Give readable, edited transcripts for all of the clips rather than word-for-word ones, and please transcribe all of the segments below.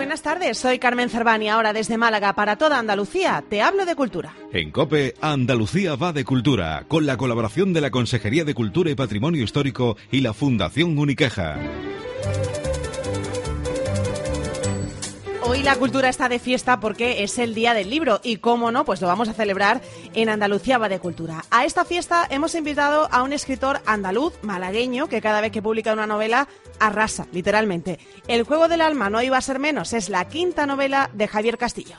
Buenas tardes, soy Carmen Cervani, ahora desde Málaga para toda Andalucía. Te hablo de cultura. En COPE, Andalucía va de cultura, con la colaboración de la Consejería de Cultura y Patrimonio Histórico y la Fundación Uniqueja. Hoy la cultura está de fiesta porque es el Día del Libro y, cómo no, pues lo vamos a celebrar en Andalucía va de cultura. A esta fiesta hemos invitado a un escritor andaluz, malagueño, que cada vez que publica una novela arrasa, literalmente. El juego del alma no iba a ser menos, es la quinta novela de Javier Castillo.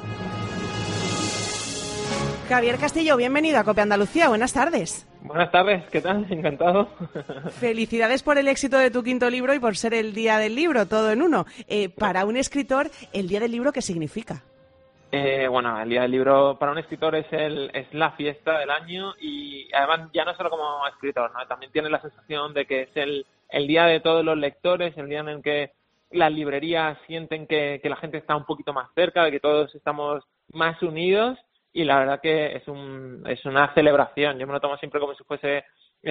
Javier Castillo, bienvenido a COPE Andalucía, buenas tardes. Buenas tardes, ¿qué tal? Encantado. Felicidades por el éxito de tu quinto libro y por ser el Día del Libro, todo en uno. Para un escritor, ¿el Día del Libro qué significa? Bueno, el Día del Libro para un escritor es la fiesta del año y además ya no solo como escritor, ¿no? También tiene la sensación de que es el día de todos los lectores, el día en el que las librerías sienten que la gente está un poquito más cerca, de que todos estamos más unidos. Y la verdad que es una celebración. Yo me lo tomo siempre como si fuese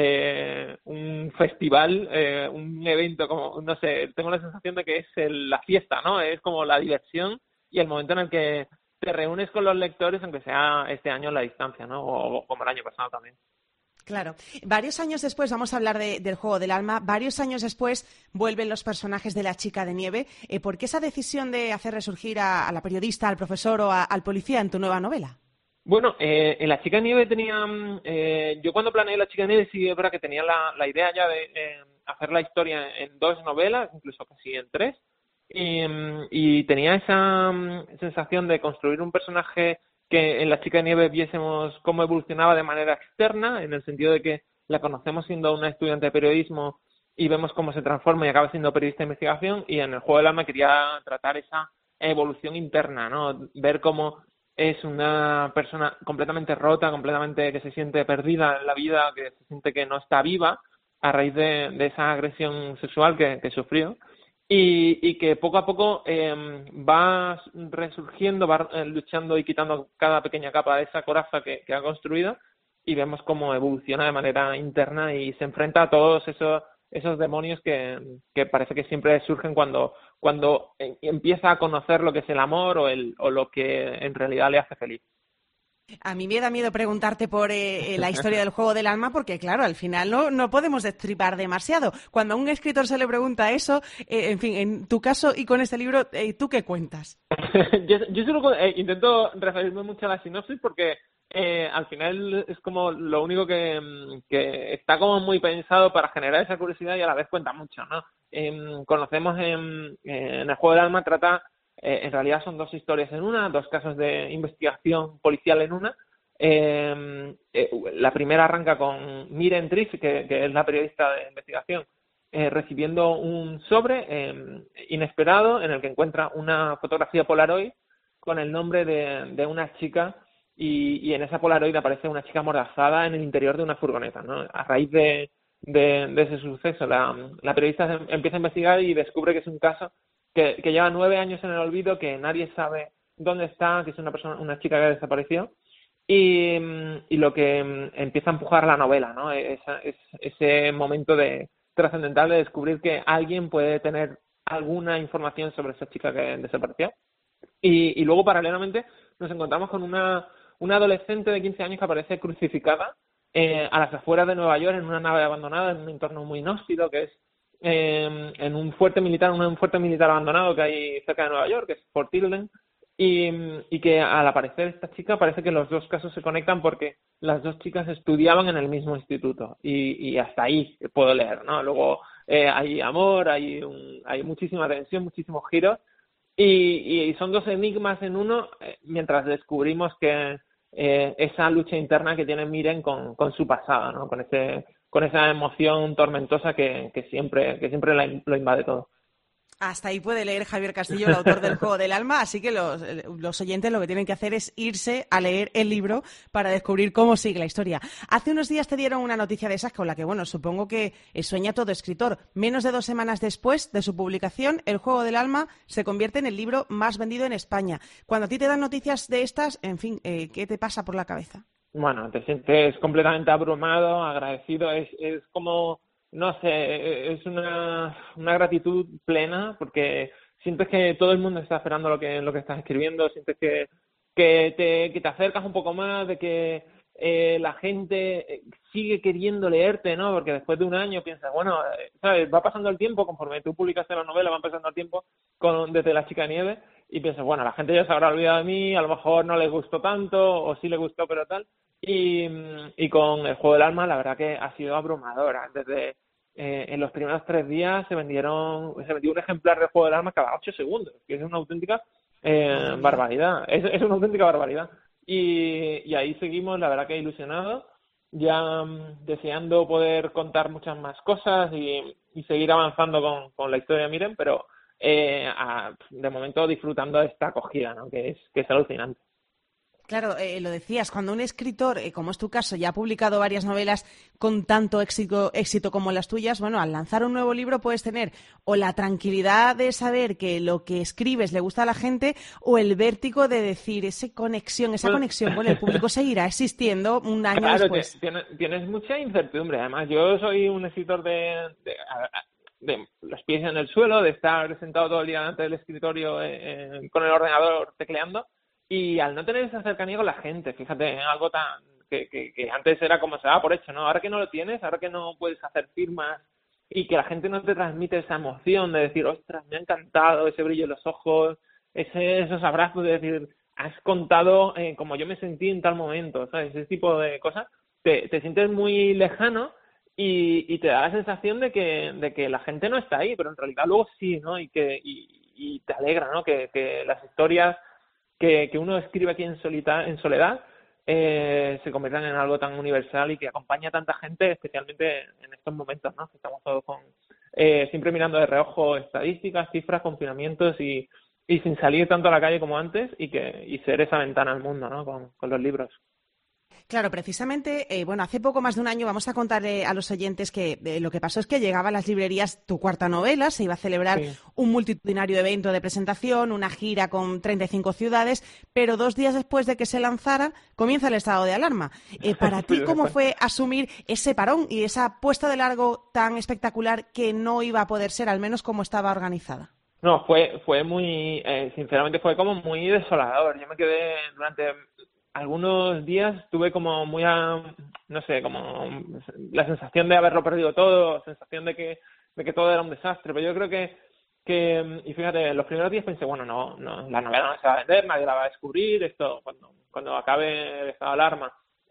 un festival, un evento, como no sé, tengo la sensación de que es la fiesta, ¿no? Es como la diversión y el momento en el que te reúnes con los lectores, aunque sea este año a la distancia, ¿no? O como el año pasado también. Claro. Varios años después, vamos a hablar del juego del alma, varios años después vuelven los personajes de La chica de nieve. ¿Por qué esa decisión de hacer resurgir a la periodista, al profesor o al policía en tu nueva novela? Bueno, en La chica de nieve tenía... yo cuando planeé La chica de nieve sí es verdad que tenía la idea ya de hacer la historia en 2 novelas, incluso casi en 3. Y tenía esa sensación de construir un personaje que en La chica de nieve viésemos cómo evolucionaba de manera externa, en el sentido de que la conocemos siendo una estudiante de periodismo y vemos cómo se transforma y acaba siendo periodista de investigación, y en el juego del alma quería tratar esa evolución interna, ¿no? Ver cómo es una persona completamente rota, completamente que se siente perdida en la vida, que se siente que no está viva a raíz de esa agresión sexual que sufrió y que poco a poco va resurgiendo, va luchando y quitando cada pequeña capa de esa coraza que ha construido, y vemos cómo evoluciona de manera interna y se enfrenta a todos esos demonios que parece que siempre surgen cuando empieza a conocer lo que es el amor o lo que en realidad le hace feliz. A mí me da miedo preguntarte por la historia del juego del alma porque, claro, al final no podemos destripar demasiado. Cuando a un escritor se le pregunta eso, en fin, en tu caso y con este libro, ¿tú qué cuentas? Yo solo intento referirme mucho a la sinopsis porque al final es como lo único que está como muy pensado para generar esa curiosidad y a la vez cuenta mucho, ¿no? Conocemos en el juego del alma trata, en realidad son 2 historias en una, 2 casos de investigación policial en una. La primera arranca con Miren Triff, que es la periodista de investigación, recibiendo un sobre inesperado en el que encuentra una fotografía Polaroid con el nombre de una chica. Y en esa Polaroid aparece una chica amordazada en el interior de una furgoneta, ¿no? A raíz de ese suceso, la periodista empieza a investigar y descubre que es un caso que lleva 9 años en el olvido, que nadie sabe dónde está, que es una chica que desapareció, y lo que empieza a empujar la novela, ¿no? Ese momento trascendental de descubrir que alguien puede tener alguna información sobre esa chica que desapareció. Y luego, paralelamente, nos encontramos con una adolescente de 15 años que aparece crucificada a las afueras de Nueva York en una nave abandonada, en un entorno muy inhóspito, que es en un fuerte militar abandonado que hay cerca de Nueva York, que es Fort Tilden, y que al aparecer esta chica parece que los 2 casos se conectan porque las 2 chicas estudiaban en el mismo instituto, y hasta ahí puedo leer, ¿no? Luego hay amor, hay muchísima tensión, muchísimos giros, y son 2 enigmas en uno, mientras descubrimos que esa lucha interna que tiene Miren con su pasado, ¿no? Con esa emoción tormentosa que siempre lo invade todo. Hasta ahí puede leer Javier Castillo, el autor del Juego del Alma, así que los oyentes lo que tienen que hacer es irse a leer el libro para descubrir cómo sigue la historia. Hace unos días te dieron una noticia de esas con la que, bueno, supongo que sueña todo escritor. Menos de 2 semanas después de su publicación, El Juego del Alma se convierte en el libro más vendido en España. Cuando a ti te dan noticias de estas, en fin, ¿qué te pasa por la cabeza? Bueno, te sientes completamente abrumado, agradecido, es como... No sé, es una gratitud plena porque sientes que todo el mundo está esperando lo que estás escribiendo, sientes que te acercas un poco más, de que la gente sigue queriendo leerte, ¿no? Porque después de un año piensas, bueno, ¿sabes? Va pasando el tiempo, conforme tú publicaste la novela, va pasando el tiempo desde La chica de nieve, y piensas, bueno, la gente ya se habrá olvidado de mí, a lo mejor no les gustó tanto, o sí le gustó, pero tal. Y con El juego del alma, la verdad que ha sido abrumadora. Desde en los primeros 3 días se vendió un ejemplar del juego del alma cada 8 segundos, que es una auténtica barbaridad. Es una auténtica barbaridad. Y ahí seguimos, la verdad que ilusionados, ya deseando poder contar muchas más cosas y seguir avanzando con la historia de Miren, pero de momento disfrutando de esta acogida, ¿no? Que es alucinante. Claro, lo decías, cuando un escritor, como es tu caso, ya ha publicado varias novelas con tanto éxito como las tuyas, bueno, al lanzar un nuevo libro puedes tener o la tranquilidad de saber que lo que escribes le gusta a la gente, o el vértigo de decir esa conexión con el público seguirá existiendo un año después. Tienes mucha incertidumbre. Además, yo soy un escritor de los pies en el suelo, de estar sentado todo el día delante del escritorio con el ordenador tecleando. Y al no tener esa cercanía con la gente, fíjate, algo tan que antes era como se daba por hecho, ¿no? Ahora que no lo tienes, ahora que no puedes hacer firmas y que la gente no te transmite esa emoción de decir, ostras, me ha encantado, ese brillo en los ojos, esos abrazos de decir, has contado como yo me sentí en tal momento, ¿sabes? Ese tipo de cosas, te sientes muy lejano y te da la sensación de que la gente no está ahí, pero en realidad luego sí, ¿no? Y te alegra, ¿no? Que las historias que uno escribe aquí en soledad se conviertan en algo tan universal y que acompaña a tanta gente, especialmente en estos momentos, ¿no? Que estamos todos siempre mirando de reojo estadísticas, cifras, confinamientos y sin salir tanto a la calle como antes y ser esa ventana al mundo, ¿no? Con los libros. Claro, precisamente, hace poco más de un año vamos a contarle a los oyentes que lo que pasó es que llegaba a las librerías tu cuarta novela, se iba a celebrar un multitudinario evento de presentación, una gira con 35 ciudades, pero 2 días después de que se lanzara, comienza el estado de alarma. Para ti, ¿cómo fue asumir ese parón y esa puesta de largo tan espectacular que no iba a poder ser, al menos como estaba organizada? No, fue muy, sinceramente fue como muy desolador. Yo me quedé durante algunos días, tuve como muy, no sé, como la sensación de haberlo perdido todo, sensación de que todo era un desastre. Pero yo creo que y fíjate, en los primeros días pensé, bueno, no, la novela no se va a vender, nadie la va a descubrir, esto cuando acabe el estado de alarma,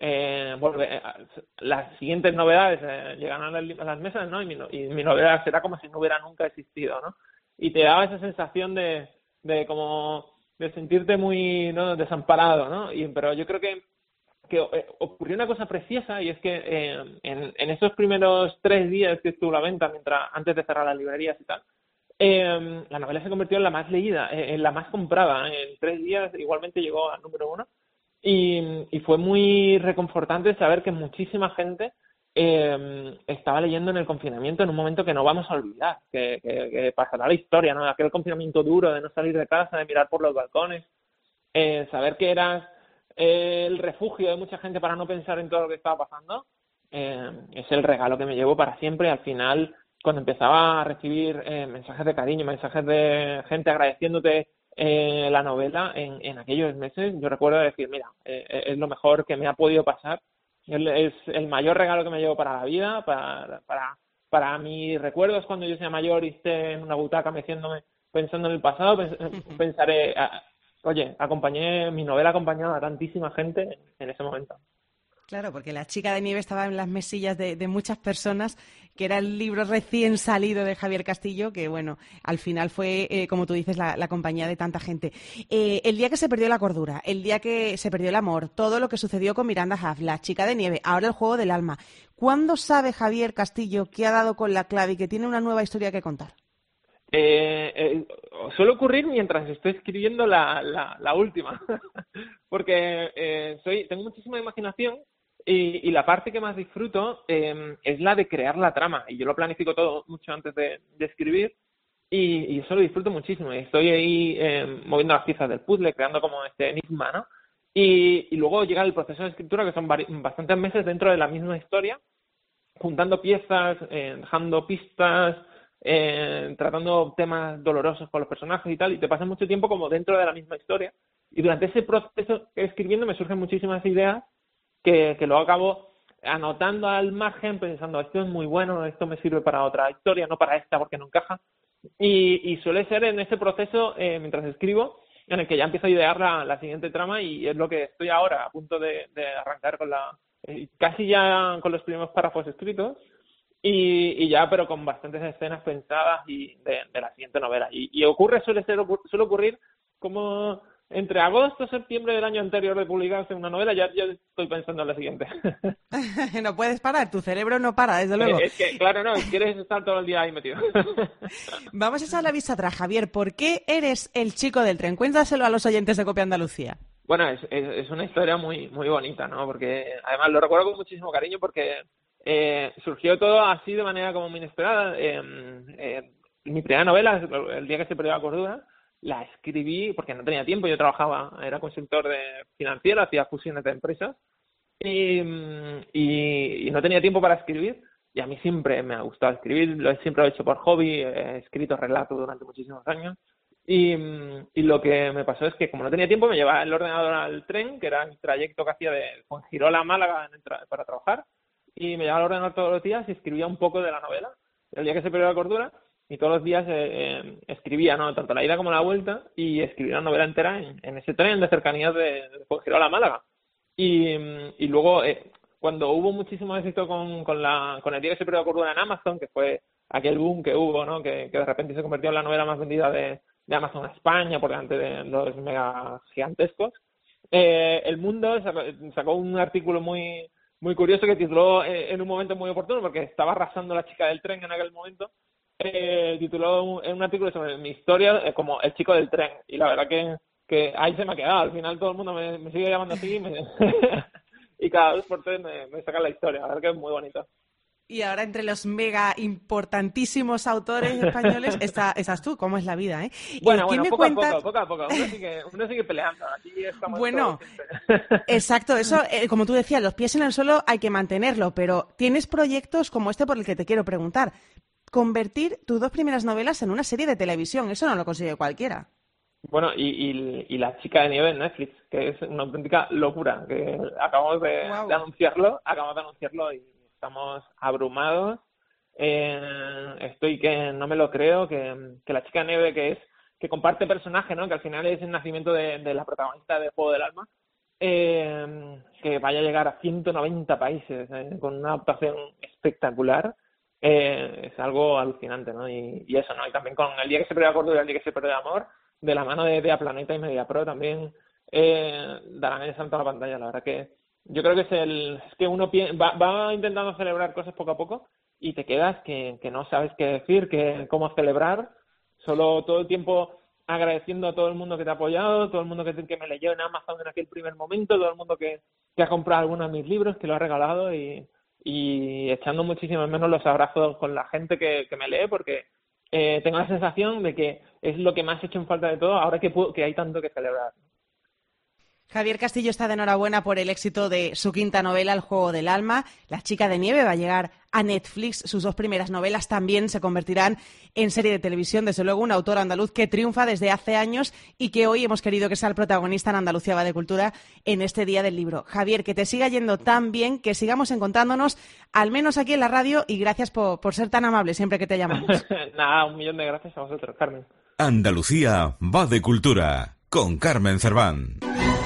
las siguientes novedades llegarán a las mesas, ¿no? Y mi novela será como si no hubiera nunca existido, ¿no? Y te daba esa sensación de sentirte muy, ¿no?, desamparado, ¿no? Pero yo creo que ocurrió una cosa preciosa, y es que en esos primeros 3 días que estuvo la venta, antes de cerrar las librerías y tal, la novela se convirtió en la más leída, en la más comprada. En 3 días igualmente llegó al número 1 y fue muy reconfortante saber que muchísima gente estaba leyendo en el confinamiento, en un momento que no vamos a olvidar, que pasará la historia, ¿no? Aquel confinamiento duro de no salir de casa, de mirar por los balcones, saber que eras el refugio de mucha gente para no pensar en todo lo que estaba pasando, es el regalo que me llevo para siempre. Al final, cuando empezaba a recibir mensajes de cariño, mensajes de gente agradeciéndote la novela en aquellos meses, yo recuerdo decir, mira, es lo mejor que me ha podido pasar. Es el mayor regalo que me llevo para la vida, para mis recuerdos cuando yo sea mayor y esté en una butaca pensando en el pasado, pensaré, oye, mi novela acompañaba a tantísima gente en ese momento. Claro, porque La chica de nieve estaba en las mesillas de muchas personas, que era el libro recién salido de Javier Castillo, que bueno, al final fue, como tú dices, la compañía de tanta gente. El día que se perdió la cordura, el día que se perdió el amor, todo lo que sucedió con Miranda Juff, La chica de nieve, ahora El juego del alma. ¿Cuándo sabe Javier Castillo que ha dado con la clave y que tiene una nueva historia que contar? Suele ocurrir mientras estoy escribiendo la última, porque tengo muchísima imaginación y la parte que más disfruto es la de crear la trama, y yo lo planifico todo mucho antes de escribir y eso lo disfruto muchísimo. Estoy ahí moviendo las piezas del puzzle, creando como este enigma, ¿no? Y luego llega el proceso de escritura, que son bastantes meses dentro de la misma historia, juntando piezas, dejando pistas, tratando temas dolorosos con los personajes y tal, y te pasas mucho tiempo como dentro de la misma historia. Y durante ese proceso escribiendo me surgen muchísimas ideas que luego acabo anotando al margen, pensando, esto es muy bueno, esto me sirve para otra historia, no para esta porque no encaja. Y suele ser en ese proceso, mientras escribo, en el que ya empiezo a idear la siguiente trama, y es lo que estoy ahora, a punto de arrancar con casi ya con los primeros párrafos escritos, y ya, pero con bastantes escenas pensadas y de la siguiente novela. Y suele ocurrir como entre agosto y septiembre del año anterior de publicarse una novela, ya estoy pensando en la siguiente. No puedes parar, tu cerebro no para, desde luego. Es que, claro, no, quieres estar todo el día ahí metido. Vamos a echar la vista atrás, Javier. ¿Por qué eres el chico del tren? Cuéntaselo a los oyentes de Copia Andalucía. Bueno, es una historia muy, muy bonita, ¿no? Porque además lo recuerdo con muchísimo cariño porque surgió todo así de manera como muy inesperada. Mi primera novela, El día que se perdió la cordura, la escribí porque no tenía tiempo. Yo era consultor financiero, hacía fusiones de empresas y no tenía tiempo para escribir. Y a mí siempre me ha gustado escribir, siempre lo he hecho por hobby, he escrito relatos durante muchísimos años. Y lo que me pasó es que como no tenía tiempo, me llevaba el ordenador al tren, que era el trayecto que hacía de Fuengirola a Málaga para trabajar, y me llevaba el ordenador todos los días y escribía un poco de la novela, El día que se perdió la cordura, y todos los días escribía, ¿no?, tanto la ida como la vuelta, y escribí una novela entera en ese tren de cercanías de Fuengirola a Málaga. Y luego, cuando hubo muchísimo éxito con El día que se perdió la cordura en Amazon, que fue aquel boom que hubo, ¿no?, que de repente se convirtió en la novela más vendida de Amazon España, por delante de los mega gigantescos, El Mundo sacó un artículo muy, muy curioso que tituló en un momento muy oportuno, porque estaba arrasando la chica del tren en aquel momento, tituló en un artículo sobre mi historia como El chico del tren, y la verdad que ahí se me ha quedado. Al final todo el mundo me sigue llamando así y cada 2 por 3 me sacan la historia. La verdad que es muy bonito. Y ahora entre los mega importantísimos autores españoles estás tú. ¿Cómo es la vida, eh? Bueno, poco a poco. Uno sigue peleando. Aquí estamos. Bueno, exacto. Eso, como tú decías, los pies en el suelo hay que mantenerlo, pero tienes proyectos como este por el que te quiero preguntar. Convertir tus 2 primeras novelas en una serie de televisión, eso no lo consigue cualquiera. Bueno, y La chica de nieve en Netflix, que es una auténtica locura, que acabamos de anunciarlo y estamos abrumados. Estoy que no me lo creo, que La chica de nieve, que comparte personaje, ¿no?, que al final es el nacimiento de la protagonista de Juego del Alma, que vaya a llegar a 190 países con una adaptación espectacular. Es algo alucinante, ¿no? Y eso, ¿no? Y también con El día que se perdió la cordura y El día que se perdió el amor, de la mano de A Planeta y Mediapro, también darán el salto a la pantalla. La verdad que yo creo que es que uno va intentando celebrar cosas poco a poco y te quedas que no sabes qué decir, cómo celebrar, solo todo el tiempo agradeciendo a todo el mundo que te ha apoyado, todo el mundo que me leyó en Amazon en aquel primer momento, todo el mundo que ha comprado algunos de mis libros, que lo ha regalado, y echando muchísimo menos los abrazos con la gente que me lee, porque tengo la sensación de que es lo que más he hecho en falta de todo ahora que hay tanto que celebrar. Javier Castillo está de enhorabuena por el éxito de su quinta novela, El juego del alma. La chica de nieve va a llegar a Netflix. Sus 2 primeras novelas también se convertirán en serie de televisión. Desde luego, un autor andaluz que triunfa desde hace años y que hoy hemos querido que sea el protagonista en Andalucía va de Cultura en este Día del Libro. Javier, que te siga yendo tan bien, que sigamos encontrándonos, al menos aquí en la radio, y gracias por ser tan amable siempre que te llamamos. Nada, 1.000.000 de gracias a vosotros, Carmen. Andalucía va de Cultura, con Carmen Cerván.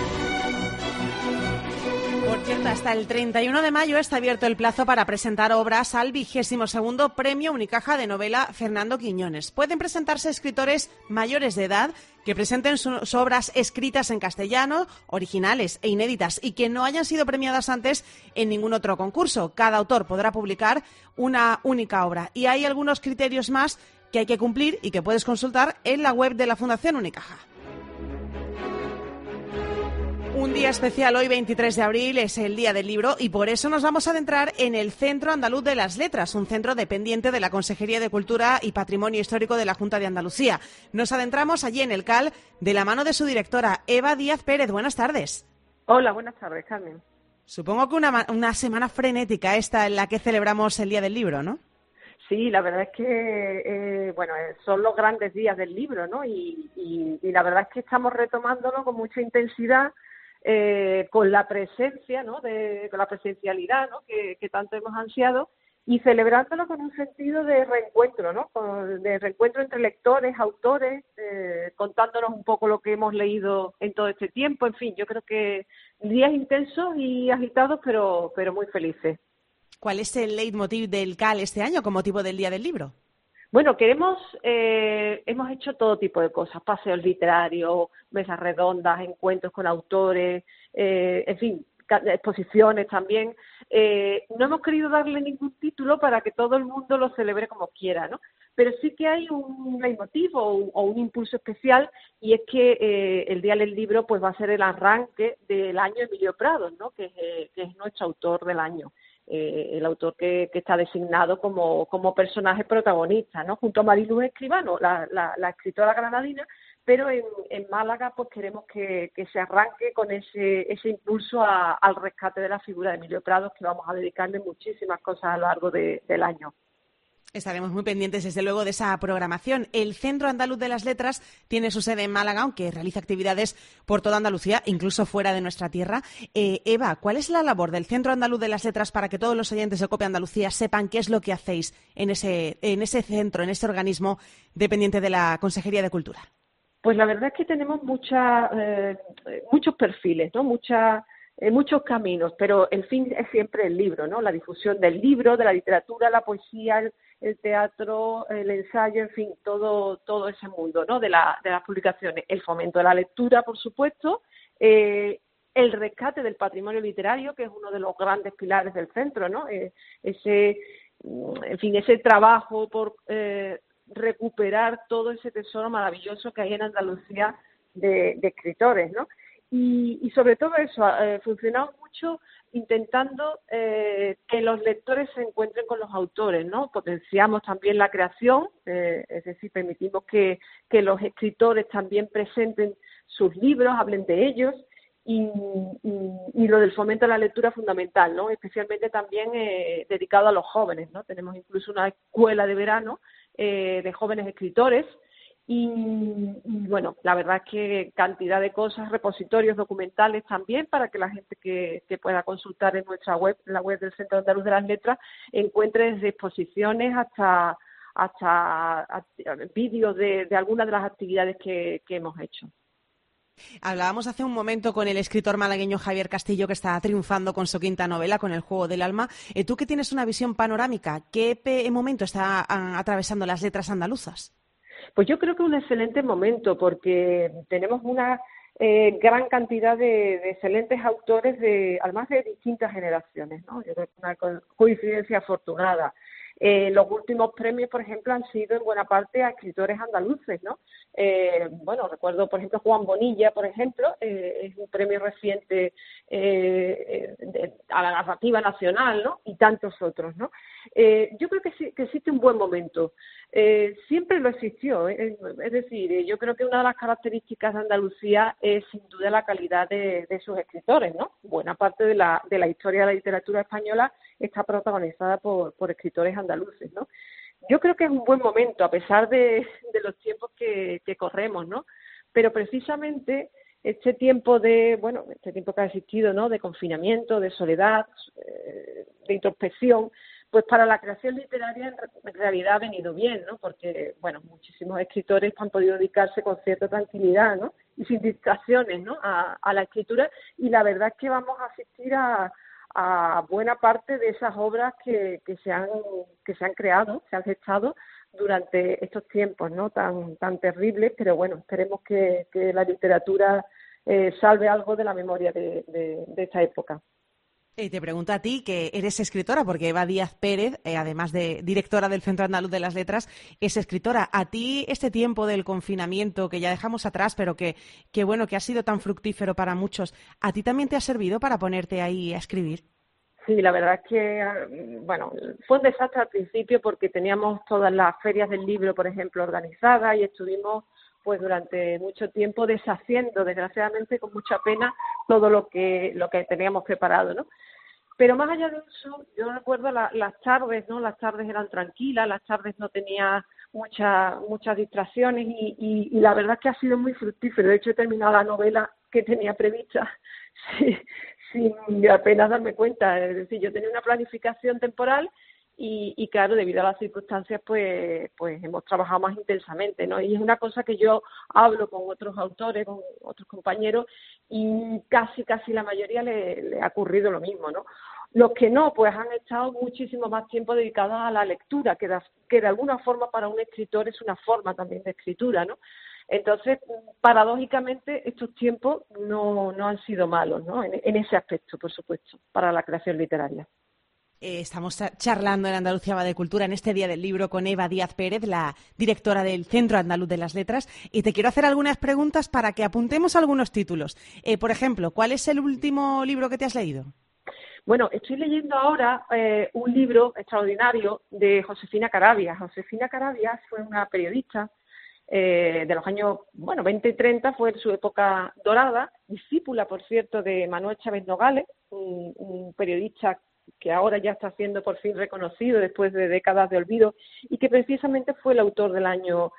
Hasta el 31 de mayo está abierto el plazo para presentar obras al 22º Premio Unicaja de Novela Fernando Quiñones. Pueden presentarse escritores mayores de edad que presenten sus obras escritas en castellano, originales e inéditas, y que no hayan sido premiadas antes en ningún otro concurso. Cada autor podrá publicar una única obra. Y hay algunos criterios más que hay que cumplir y que puedes consultar en la web de la Fundación Unicaja. Un día especial hoy, 23 de abril, es el Día del Libro, y por eso nos vamos a adentrar en el Centro Andaluz de las Letras, un centro dependiente de la Consejería de Cultura y Patrimonio Histórico de la Junta de Andalucía. Nos adentramos allí en el CAL de la mano de su directora, Eva Díaz Pérez. Buenas tardes. Hola, buenas tardes, Carmen. Supongo que una semana frenética esta en la que celebramos el Día del Libro, ¿no? Sí, la verdad es que, son los grandes días del libro, ¿no? Y la verdad es que estamos retomándolo con mucha intensidad, con la presencia, ¿no? Con la presencialidad, ¿no? Que tanto hemos ansiado, y celebrándolo con un sentido de reencuentro, ¿no? De reencuentro entre lectores, autores, contándonos un poco lo que hemos leído en todo este tiempo. En fin, yo creo que días intensos y agitados, pero muy felices. ¿Cuál es el leitmotiv del CAL este año con motivo del Día del Libro? Bueno, hemos hecho todo tipo de cosas, paseos literarios, mesas redondas, encuentros con autores, en fin, exposiciones también. No hemos querido darle ningún título para que todo el mundo lo celebre como quiera, ¿no? Pero sí que hay un leitmotiv o un impulso especial, y es que el Día del Libro pues va a ser el arranque del año Emilio Prado, ¿no? Que es nuestro autor del año. El autor que está designado como personaje protagonista, ¿no? Junto a Mariluz Escribano, la escritora granadina, pero en Málaga pues queremos que se arranque con ese impulso al rescate de la figura de Emilio Prado, que vamos a dedicarle muchísimas cosas a lo largo del año. Estaremos muy pendientes, desde luego, de esa programación. El Centro Andaluz de las Letras tiene su sede en Málaga, aunque realiza actividades por toda Andalucía, incluso fuera de nuestra tierra. Eva, ¿cuál es la labor del Centro Andaluz de las Letras para que todos los oyentes de Copia Andalucía sepan qué es lo que hacéis en ese centro, en ese organismo dependiente de la Consejería de Cultura? Pues la verdad es que tenemos muchos perfiles, ¿no? Muchos caminos, pero el fin es siempre el libro, ¿no? La difusión del libro, de la literatura, la poesía, el teatro, el ensayo, en fin, todo ese mundo, ¿no? De las publicaciones. El fomento de la lectura, por supuesto, el rescate del patrimonio literario, que es uno de los grandes pilares del centro, ¿no? Ese trabajo por recuperar todo ese tesoro maravilloso que hay en Andalucía de escritores, ¿no? Y sobre todo eso, funcionamos mucho intentando que los lectores se encuentren con los autores, ¿no? Potenciamos también la creación, es decir, permitimos que los escritores también presenten sus libros, hablen de ellos, y lo del fomento de la lectura fundamental, ¿no? Especialmente también dedicado a los jóvenes, ¿no? Tenemos incluso una escuela de verano de jóvenes escritores. Y bueno, la verdad es que cantidad de cosas, repositorios documentales también, para que la gente que pueda consultar en nuestra web, en la web del Centro Andaluz de las Letras, encuentre desde exposiciones hasta vídeos de algunas de las actividades que hemos hecho. Hablábamos hace un momento con el escritor malagueño Javier Castillo, que está triunfando con su quinta novela, con El juego del alma. Tú, que tienes una visión panorámica, ¿qué momento está atravesando las letras andaluzas? Pues yo creo que es un excelente momento, porque tenemos una gran cantidad de excelentes autores, además de distintas generaciones, ¿no? Yo creo que es una coincidencia afortunada. Los últimos premios, por ejemplo, han sido en buena parte a escritores andaluces, ¿no? Recuerdo, por ejemplo, Juan Bonilla, por ejemplo, es un premio reciente a la narrativa nacional, ¿no? Y tantos otros, ¿no? Yo creo que sí, que existe un buen momento. Siempre lo existió, es decir, yo creo que una de las características de Andalucía es sin duda la calidad de sus escritores, ¿no? Buena parte de la historia de la literatura española está protagonizada por escritores andaluces, ¿no? Yo creo que es un buen momento, a pesar de los tiempos que corremos, ¿no? Pero precisamente este tiempo que ha existido, ¿no? De confinamiento, de soledad, de introspección, pues para la creación literaria en realidad ha venido bien, ¿no? Porque, muchísimos escritores han podido dedicarse con cierta tranquilidad, ¿no? Y sin distracciones, ¿no? A la escritura, y la verdad es que vamos a asistir a buena parte de esas obras que se han creado, se han gestado durante estos tiempos, ¿no? Tan terribles, pero bueno, esperemos que la literatura salve algo de la memoria de esta época. Te pregunto a ti, que eres escritora, porque Eva Díaz Pérez, además de directora del Centro Andaluz de las Letras, es escritora. ¿A ti este tiempo del confinamiento, que ya dejamos atrás, pero que ha sido tan fructífero para muchos, a ti también te ha servido para ponerte ahí a escribir? Sí, la verdad es que, fue un desastre al principio, porque teníamos todas las ferias del libro, por ejemplo, organizadas, y estuvimos pues durante mucho tiempo deshaciendo, desgraciadamente, con mucha pena, todo lo que teníamos preparado, ¿no? Pero más allá de eso, yo recuerdo las tardes, ¿no? Las tardes eran tranquilas, las tardes no tenía muchas distracciones y la verdad es que ha sido muy fructífero. De hecho, he terminado la novela que tenía prevista sin apenas darme cuenta. Es decir, yo tenía una planificación temporal y claro, debido a las circunstancias, pues hemos trabajado más intensamente, ¿no? Y es una cosa que yo hablo con otros autores, con otros compañeros, y casi la mayoría le ha ocurrido lo mismo, ¿no? Los que no, pues han estado muchísimo más tiempo dedicados a la lectura, que de alguna forma para un escritor es una forma también de escritura, ¿no? Entonces, paradójicamente, estos tiempos no han sido malos, ¿no? En ese aspecto, por supuesto, para la creación literaria. Estamos charlando en Andalucía va de Cultura en este Día del Libro con Eva Díaz Pérez, la directora del Centro Andaluz de las Letras, y te quiero hacer algunas preguntas para que apuntemos algunos títulos. Por ejemplo, ¿cuál es el último libro que te has leído? Bueno, estoy leyendo ahora un libro extraordinario de Josefina Carabias. Josefina Carabias fue una periodista de los años 20 y 30, fue su época dorada, discípula, por cierto, de Manuel Chávez Nogales, un periodista que ahora ya está siendo por fin reconocido después de décadas de olvido y que precisamente fue el autor del año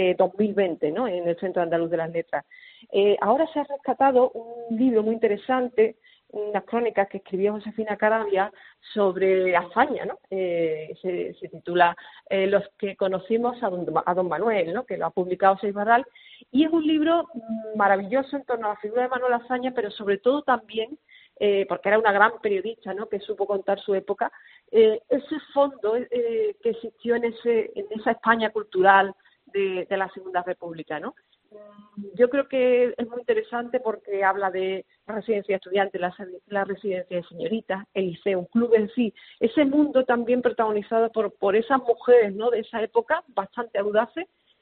2020, ¿no? En el Centro Andaluz de las Letras. Ahora se ha rescatado un libro muy interesante, unas crónicas que escribió Josefina Carabias sobre Azaña, ¿no? Se titula Los que conocimos a don Manuel, ¿no? Que lo ha publicado Seis Barral, y es un libro maravilloso en torno a la figura de Manuel Azaña, pero sobre todo también porque era una gran periodista, ¿no? Que supo contar su época, ese fondo que existió en esa España cultural de la Segunda República, ¿no? Yo creo que es muy interesante porque habla de la residencia de estudiantes, la residencia de señoritas, el liceo, un club en sí, ese mundo también protagonizado por esas mujeres, ¿no? De esa época, bastante audaces,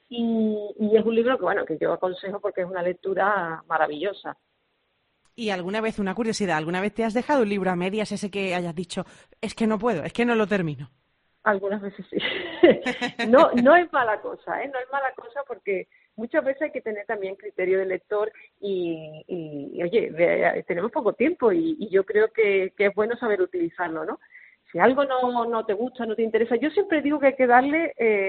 y es un libro que yo aconsejo porque es una lectura maravillosa. Y alguna vez, una curiosidad, ¿alguna vez te has dejado un libro a medias, ese que hayas dicho, es que no puedo, es que no lo termino? Algunas veces sí. No es mala cosa, no es mala cosa porque muchas veces hay que tener también criterio de lector y oye, tenemos poco tiempo y yo creo que es bueno saber utilizarlo, ¿no? Si algo no te gusta, no te interesa, yo siempre digo que hay que darle,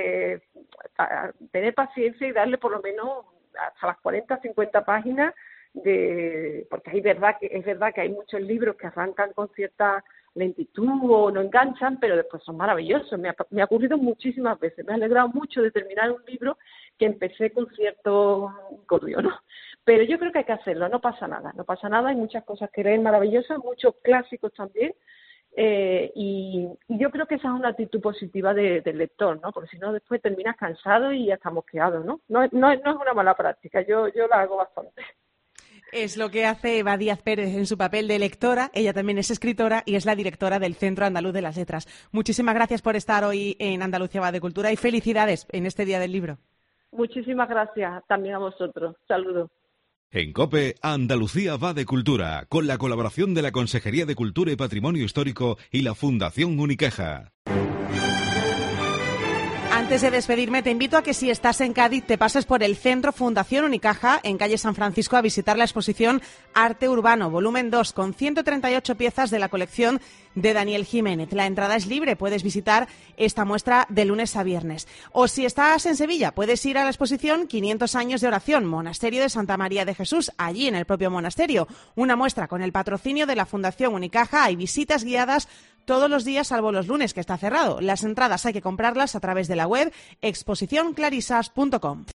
tener paciencia y darle por lo menos hasta las 40, 50 páginas, porque es verdad que hay muchos libros que arrancan con cierta lentitud o no enganchan, pero después son maravillosos. Me ha ocurrido muchísimas veces. Me ha alegrado mucho de terminar un libro que empecé con cierto cordio, ¿no? Pero yo creo que hay que hacerlo, no pasa nada. Hay muchas cosas que leer maravillosas, muchos clásicos también, y yo creo que esa es una actitud positiva del lector, ¿no? Porque si no, después terminas cansado y hasta mosqueado, ¿no? No es una mala práctica, yo la hago bastante. Es lo que hace Eva Díaz Pérez en su papel de lectora. Ella también es escritora y es la directora del Centro Andaluz de las Letras. Muchísimas gracias por estar hoy en Andalucía va de Cultura y felicidades en este Día del Libro. Muchísimas gracias también a vosotros. Saludos. En COPE, Andalucía va de Cultura, con la colaboración de la Consejería de Cultura y Patrimonio Histórico y la Fundación Uniqueja. Antes de despedirme, te invito a que si estás en Cádiz te pases por el Centro Fundación Unicaja en calle San Francisco a visitar la exposición Arte Urbano, volumen 2, con 138 piezas de la colección de Daniel Jiménez. La entrada es libre, puedes visitar esta muestra de lunes a viernes. O si estás en Sevilla, puedes ir a la exposición 500 años de oración, Monasterio de Santa María de Jesús, allí en el propio monasterio. Una muestra con el patrocinio de la Fundación Unicaja. Hay visitas guiadas todos los días, salvo los lunes, que está cerrado. Las entradas hay que comprarlas a través de la web exposicionclarisas.com.